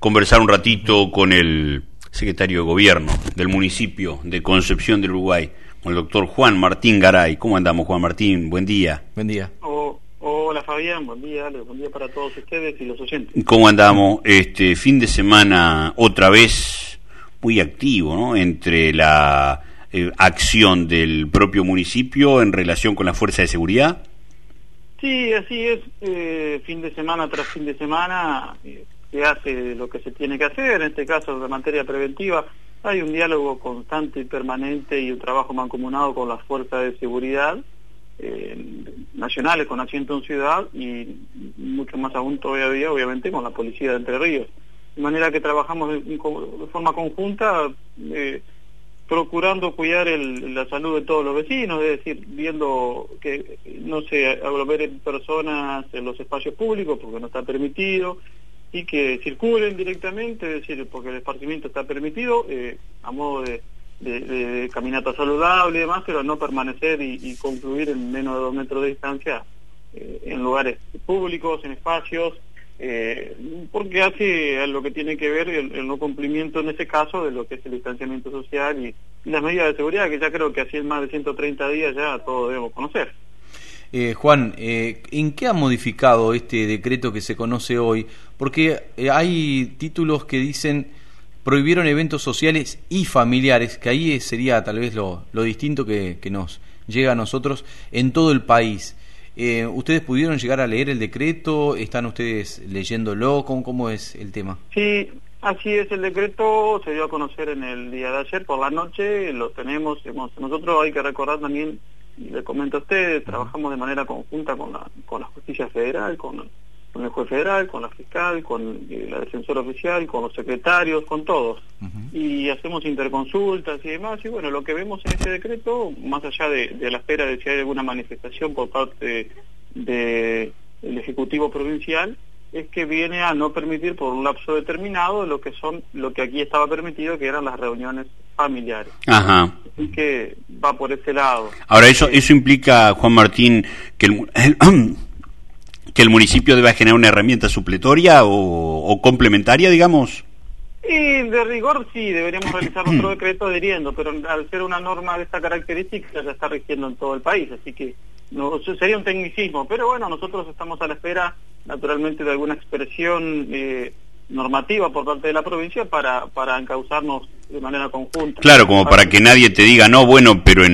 conversar un ratito con el secretario de Gobierno del municipio de Concepción del Uruguay, con el doctor Juan Martín Garay. ¿Cómo andamos, Juan Martín? Buen día. Buen día. Hola, Fabián, buen día, Ale, buen día para todos ustedes y los oyentes. ¿Cómo andamos? Fin de semana otra vez muy activo, ¿no? Entre la acción del propio municipio en relación con la fuerza de seguridad. Sí, así es, fin de semana tras fin de semana se hace lo que se tiene que hacer, en este caso de materia preventiva. Hay un diálogo constante y permanente y un trabajo mancomunado con las fuerzas de seguridad nacionales con asiento en ciudad y mucho más aún todavía, obviamente, con la policía de Entre Ríos. De manera que trabajamos de forma conjunta, procurando cuidar la salud de todos los vecinos, es decir, viendo que no se aglomeren personas en los espacios públicos porque no está permitido, y que circulen directamente, es decir, porque el esparcimiento está permitido, a modo de caminata saludable y demás, pero no permanecer y concluir en menos de 2 metros de distancia en lugares públicos, en espacios, porque hace lo que tiene que ver el no cumplimiento en ese caso de lo que es el distanciamiento social y las medidas de seguridad, que ya creo que así en más de 130 días ya todos debemos conocer. Juan, ¿en qué ha modificado este decreto que se conoce hoy? Porque hay títulos que dicen prohibieron eventos sociales y familiares, que ahí sería tal vez lo distinto que nos llega a nosotros en todo el país. ¿Ustedes pudieron llegar a leer el decreto? ¿Están ustedes leyéndolo? ¿Cómo es el tema? Sí, así es, el decreto se dio a conocer en el día de ayer por la noche, lo tenemos, nosotros hay que recordar también, y le comento a ustedes, trabajamos de manera conjunta con la justicia federal, con el juez federal, con la fiscal, con la defensora oficial, con los secretarios, con todos. Y hacemos interconsultas y demás, y bueno, lo que vemos en este decreto, más allá de la espera de si hay alguna manifestación por parte del Ejecutivo Provincial, es que viene a no permitir por un lapso determinado lo que aquí estaba permitido, que eran las reuniones familiares. Ajá. Así que va por ese lado. Ahora, eso implica, Juan Martín, que el municipio deba generar una herramienta supletoria o complementaria, digamos. Y de rigor sí, deberíamos realizar nuestro decreto adhiriendo, pero al ser una norma de esta característica ya está rigiendo en todo el país, así que no sería un tecnicismo, pero bueno, nosotros estamos a la espera naturalmente de alguna expresión normativa por parte de la provincia para encauzarnos de manera conjunta. Claro, como para que nadie te diga, no, bueno, pero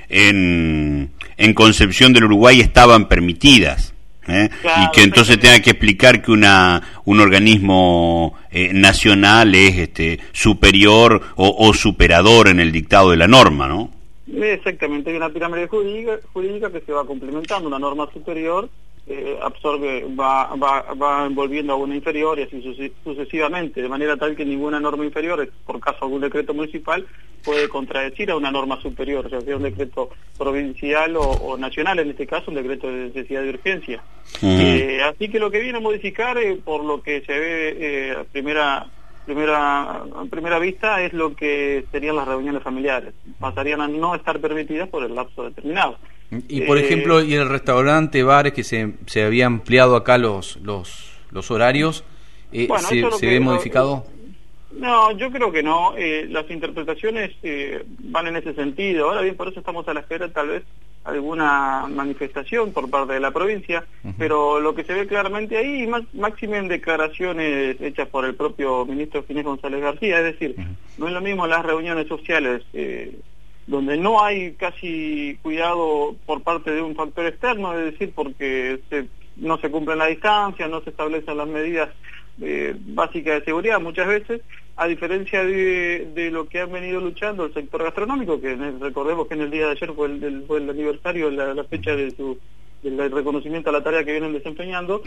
en Concepción del Uruguay estaban permitidas. Claro, y que entonces tenga que explicar que un organismo nacional es superior o superador en el dictado de la norma, ¿no? Exactamente, hay una pirámide jurídica que se va complementando, una norma superior absorbe, va envolviendo a una inferior y así sucesivamente, de manera tal que ninguna norma inferior, por caso algún decreto municipal, puede contradecir a una norma superior, o sea un decreto provincial o nacional, en este caso un decreto de necesidad de urgencia. Así que lo que viene a modificar, por lo que se ve a primera vista, es lo que serían las reuniones familiares. Pasarían a no estar permitidas por el lapso determinado. Y por ejemplo, y el restaurante, bares, que se había ampliado acá los horarios, bueno, ¿se ve modificado? No, yo creo que no. Las interpretaciones van en ese sentido. Ahora bien, por eso estamos a la espera tal vez alguna manifestación por parte de la provincia, pero lo que se ve claramente ahí, máxime en declaraciones hechas por el propio ministro Ginés González García, es decir, no es lo mismo las reuniones sociales donde no hay casi cuidado por parte de un factor externo, es decir, porque no se cumplen la distancia, no se establecen las medidas básicas de seguridad muchas veces, a diferencia de lo que han venido luchando el sector gastronómico, que recordemos que en el día de ayer fue el aniversario, la fecha del reconocimiento a la tarea que vienen desempeñando,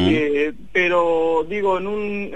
pero digo, en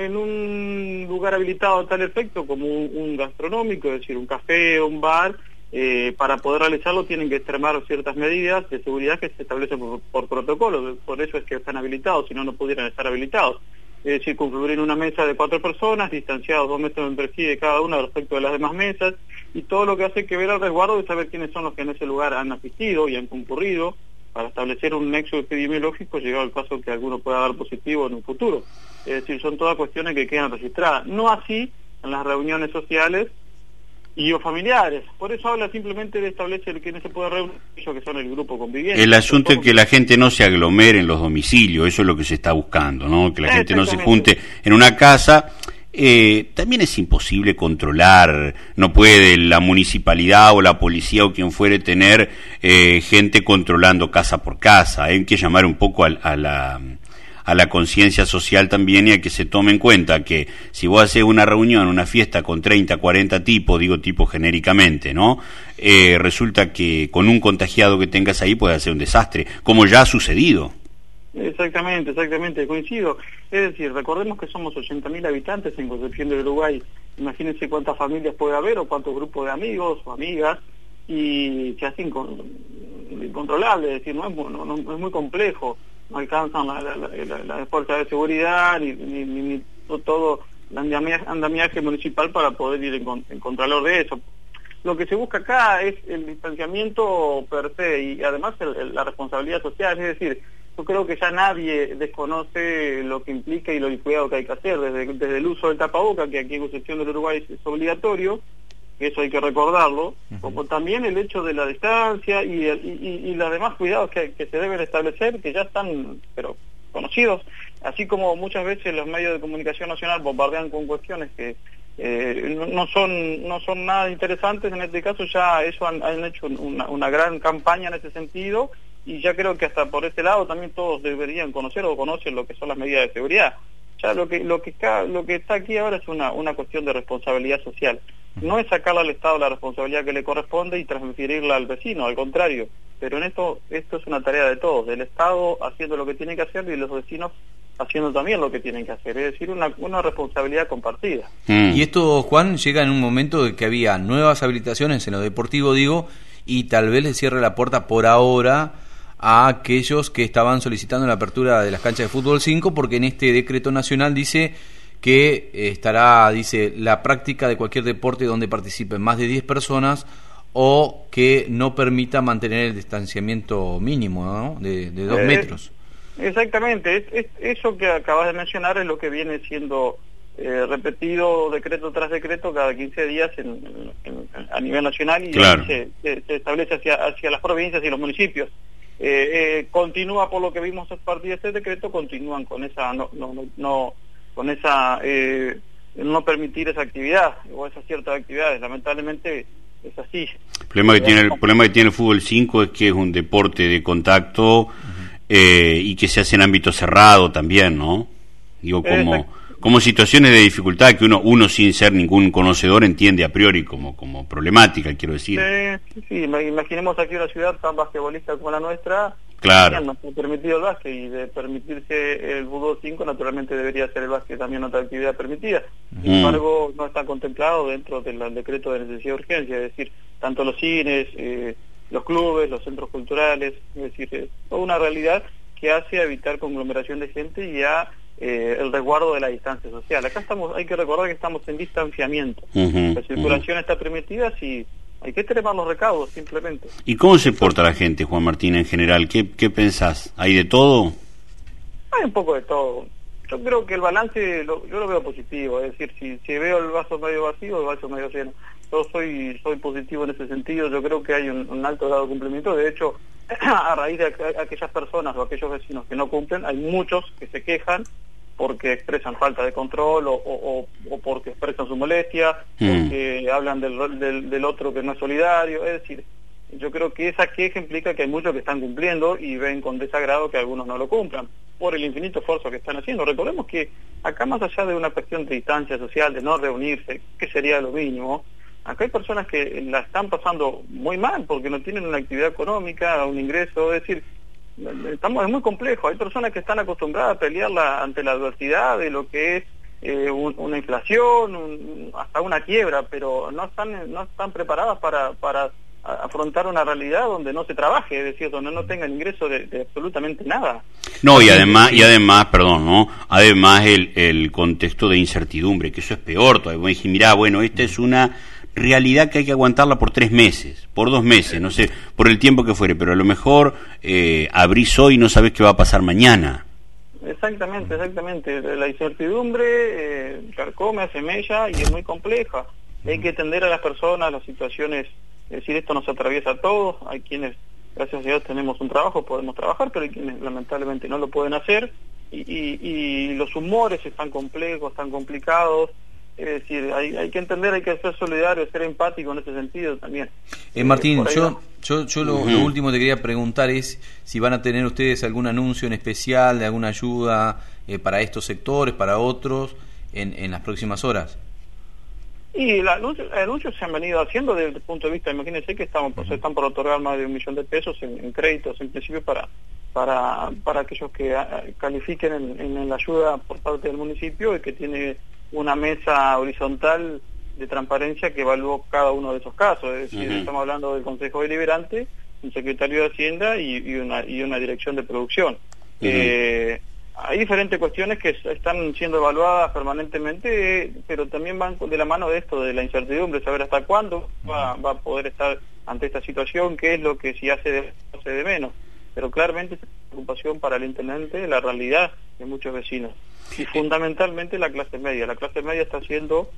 un lugar habilitado a tal efecto como un gastronómico, es decir, un café o un bar, para poder realizarlo tienen que extremar ciertas medidas de seguridad que se establecen por protocolo, por eso es que están habilitados, si no, no pudieran estar habilitados. Es decir, concluir en una mesa de 4 personas, distanciados 2 metros entre sí de cada una respecto de las demás mesas, y todo lo que hace que ver al resguardo de saber quiénes son los que en ese lugar han asistido y han concurrido, para establecer un nexo epidemiológico llegado al caso que alguno pueda dar positivo en un futuro. Es decir, son todas cuestiones que quedan registradas. No así en las reuniones sociales y o familiares. Por eso habla simplemente de establecer que no se puede reunir ellos que son el grupo conviviente. El asunto es que la gente no se aglomere en los domicilios, eso es lo que se está buscando, ¿no? Que la gente no se junte en una casa. También es imposible controlar, no puede la municipalidad o la policía o quien fuere tener gente controlando casa por casa. Hay que llamar un poco a la conciencia social también y a que se tome en cuenta que si vos haces una reunión, una fiesta con 30, 40 tipos, digo tipos genéricamente, ¿no? Resulta que con un contagiado que tengas ahí puede hacer un desastre, como ya ha sucedido. Exactamente, coincido. Es decir, recordemos que somos 80.000 habitantes en Concepción del Uruguay. Imagínense cuántas familias puede haber o cuántos grupos de amigos o amigas y se hace incontrolable, es decir, no es muy complejo. No alcanzan la fuerza de seguridad ni todo el andamiaje municipal para poder ir en contralor de eso. Lo que se busca acá es el distanciamiento per se y además la responsabilidad social, es decir, yo creo que ya nadie desconoce lo que implica y lo cuidado que hay que hacer, desde el uso del tapaboca, que aquí en Concepción del Uruguay es obligatorio, que eso hay que recordarlo, como también el hecho de la distancia y los demás cuidados que se deben establecer, que ya están pero conocidos, así como muchas veces los medios de comunicación nacional bombardean con cuestiones que no son nada interesantes. En este caso ya eso han hecho una gran campaña en ese sentido y ya creo que hasta por ese lado también todos deberían conocer o conocen lo que son las medidas de seguridad. Ya lo que está aquí ahora es una cuestión de responsabilidad social. No es sacarle al Estado la responsabilidad que le corresponde y transferirla al vecino, al contrario. Pero en esto es una tarea de todos, del Estado haciendo lo que tiene que hacer y los vecinos haciendo también lo que tienen que hacer, es decir, una responsabilidad compartida. Y esto, Juan, llega en un momento de que había nuevas habilitaciones en lo deportivo, digo, y tal vez le cierre la puerta por ahora a aquellos que estaban solicitando la apertura de las canchas de fútbol 5, porque en este decreto nacional dice que estará, dice, la práctica de cualquier deporte donde participen más de 10 personas o que no permita mantener el distanciamiento mínimo, ¿no? de 2 metros. Exactamente, eso que acabas de mencionar es lo que viene siendo repetido decreto tras decreto cada 15 días a nivel nacional y claro. se establece hacia las provincias y los municipios. Continúa por lo que vimos a partir de este decreto, continúan con esa no permitir esa actividad o esas ciertas actividades, lamentablemente es así. El problema que tiene el fútbol 5 es que es un deporte de contacto y que se hace en ámbito cerrado también, ¿no? Digo, como situaciones de dificultad que uno sin ser ningún conocedor entiende a priori como problemática, quiero decir. Sí, imaginemos aquí una ciudad tan basquetbolista como la nuestra. Claro. No está permitido el básquet y de permitirse el fútbol 5 naturalmente debería ser el básquet también otra actividad permitida. Sin embargo, no está contemplado dentro del decreto de necesidad de urgencia, es decir, tanto los cines, los clubes, los centros culturales, es decir, es toda una realidad que hace evitar conglomeración de gente y el resguardo de la distancia social. Acá hay que recordar que estamos en distanciamiento. La circulación está permitida, sí. Hay que extremar los recaudos, simplemente. ¿Y cómo se porta la gente, Juan Martín, en general? ¿Qué pensás? ¿Hay de todo? Hay un poco de todo. Yo creo que el balance yo lo veo positivo, es decir, si veo el vaso medio vacío, el vaso medio lleno. Yo soy positivo en ese sentido, yo creo que hay un alto grado de cumplimiento. De hecho, a raíz de aquellas personas o aquellos vecinos que no cumplen, hay muchos que se quejan porque expresan falta de control o porque expresan su molestia, porque hablan del otro que no es solidario. Es decir, yo creo que esa queja implica que hay muchos que están cumpliendo y ven con desagrado que algunos no lo cumplan por el infinito esfuerzo que están haciendo. Recordemos que acá, más allá de una cuestión de distancia social, de no reunirse, que sería lo mínimo, acá hay personas que la están pasando muy mal porque no tienen una actividad económica, un ingreso. Es decir, es muy complejo. Hay personas que están acostumbradas a pelear ante la adversidad de lo que es una inflación, hasta una quiebra, pero no están preparadas para afrontar una realidad donde no se trabaje, es decir, donde no tengan ingreso de absolutamente nada. No, y además, perdón, ¿no? Además el contexto de incertidumbre, que eso es peor todavía. Me dije, mirá, bueno, esta es una realidad que hay que aguantarla por 3 meses, por 2 meses, no sé, por el tiempo que fuere, pero a lo mejor abrís hoy y no sabés qué va a pasar mañana. Exactamente. La incertidumbre carcome, hace mella y es muy compleja. Hay que atender a las personas, las situaciones, es decir, esto nos atraviesa a todos. Hay quienes, gracias a Dios, tenemos un trabajo, podemos trabajar, pero hay quienes lamentablemente no lo pueden hacer. Y los humores están complejos, están complicados. Es decir, hay que entender, hay que ser solidario, ser empático en ese sentido también. Martín, yo lo último que te quería preguntar es si van a tener ustedes algún anuncio en especial de alguna ayuda para estos sectores, para otros, en las próximas horas. Y los anuncios se han venido haciendo desde el punto de vista, imagínense que se están por otorgar más de $1 millón en créditos, en principio para aquellos que califiquen en la ayuda por parte del municipio y que tiene una mesa horizontal de transparencia que evaluó cada uno de esos casos. Es decir, estamos hablando del Consejo Deliberante, un secretario de Hacienda y una dirección de producción. Hay diferentes cuestiones que están siendo evaluadas permanentemente, pero también van de la mano de esto, de la incertidumbre, saber hasta cuándo va a poder estar ante esta situación, qué es lo que si hace de menos. Pero claramente es una preocupación para el intendente la realidad de muchos vecinos. Y fundamentalmente la clase media. La clase media está siendo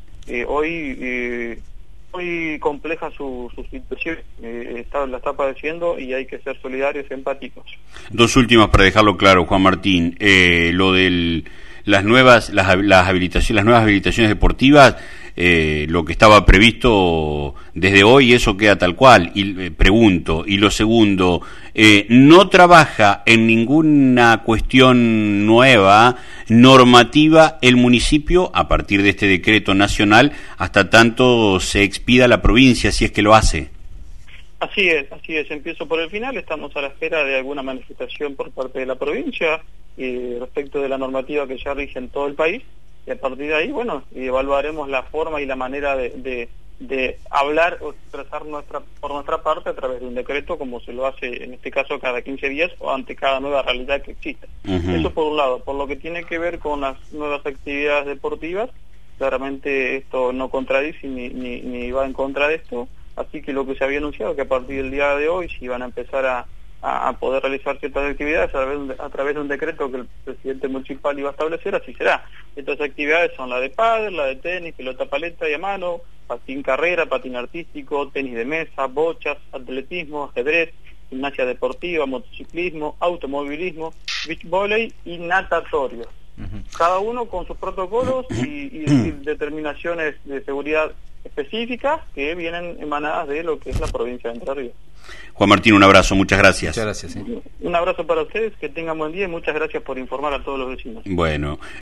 hoy compleja su situación, la está padeciendo y hay que ser solidarios y empáticos. Dos últimas para dejarlo claro, Juan Martín. Lo de las nuevas habilitaciones deportivas, lo que estaba previsto desde hoy, eso queda tal cual. Y pregunto, y lo segundo, ¿no trabaja en ninguna cuestión nueva, normativa, el municipio, a partir de este decreto nacional, hasta tanto se expida la provincia, si es que lo hace? Así es. Empiezo por el final. Estamos a la espera de alguna manifestación por parte de la provincia respecto de la normativa que ya rige en todo el país. Y a partir de ahí, evaluaremos la forma y la manera de hablar o expresar por nuestra parte a través de un decreto, como se lo hace en este caso cada 15 días o ante cada nueva realidad que exista. Eso por un lado. Por lo que tiene que ver con las nuevas actividades deportivas, claramente esto no contradice ni va en contra de esto. Así que lo que se había anunciado, que a partir del día de hoy se iban a empezar a poder realizar ciertas actividades a través de un decreto que el presidente municipal iba a establecer, así será. Estas actividades son la de pádel, la de tenis, pelota paleta y a mano, patín carrera, patín artístico, tenis de mesa, bochas, atletismo, ajedrez, gimnasia deportiva, motociclismo, automovilismo, beach volley y natatorio. Cada uno con sus protocolos y determinaciones de seguridad específicas que vienen emanadas de lo que es la provincia de Entre Ríos. Juan Martín, un abrazo, muchas gracias. Un abrazo para ustedes, que tengan buen día y muchas gracias por informar a todos los vecinos. Bueno.